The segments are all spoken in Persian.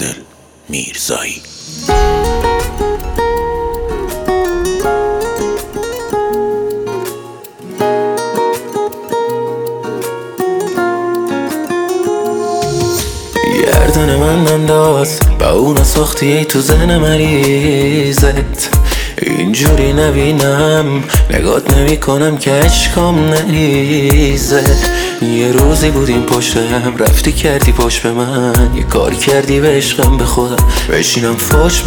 عادل میرزایی. گردن من انداز با اون ساختی ای تو زن مریضت، اینجوری نبینم نگات نمی کنم که عشقم نریزه. یه روزی بودیم پشتم رفتی کردی پشت به من، یه کاری کردی به عشقم به خودم بشینم فوش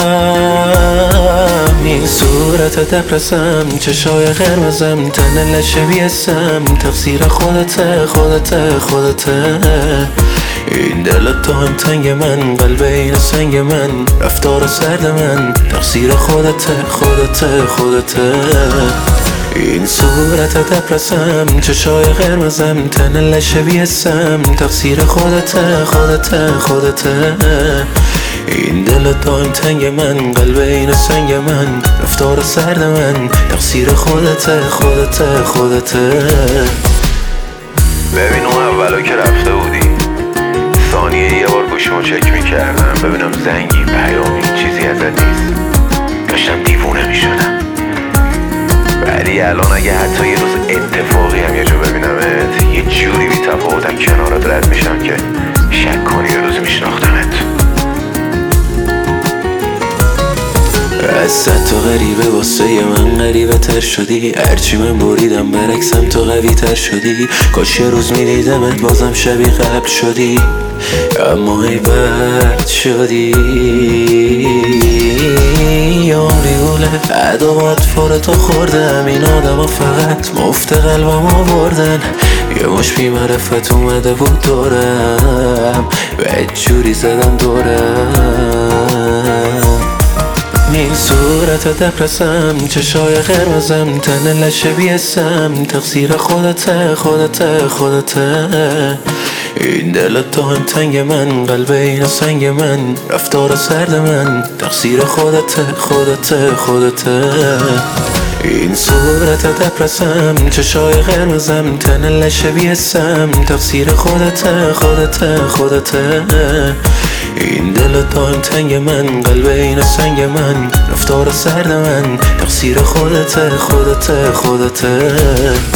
بدم. این صورت دپرسم چشای قرمزم تن لشه بیسم، تقصیر خودته خودته خودته. این دلت تو هم تنگ من، قلب این سنگ من، رفتار سرد من، تقصیر خودته خودته خودته. این صورت دپرسم چشای قرمزم تن لشه بیسم، تقصیر خودته خودته خودته. این دلت تو هم تنگ من، قلب این سنگ من، رفتار سرد من، تقصیر خودته خودته خودته. ببین اون اولا که رفته بودی ثانیه یه بار گوشیمو چک میکردم ببینم زنگی پیامی چیزی ازت نیست، داشتم دیوونه میشدم. ولی الان اگه حتی یه روز اتفاقی هم یه جا ببینمت یه جوری بی تفاوتم کنارت رد میشم که شک کنی یه روز میشناختمت. از صد تا غریبه واسه من غریبه تر شدی، هرچی من بریدم برعکسم تو قوی تر شدی. کاش یه روز میدیدمت بازم شبیه قبل شدی، اما ای بد شدی. عمری گوله عدوات فور تو خوردم، این آدم ها فقط مفت قلبم آوردن. یه مش بی معرفت اومده بود دورم و جوری زدن دورم. این صورت دپرسم چشای قرمزم تن لشه بیسم، تقصیر خودته خودته خودته. این دلت تو هم تنگ من، قلب این سنگ من، رفتار سرد من، تقصیر خودته خودته خودته. این صورت دپرسم چشای قرمزم تن لشه بیسم، تقصیر خودته خودته خودته. این دلت تو هم تنگ من، قلب این سنگ من، رفتار سرد من، تقصیر خودته خودته خودته.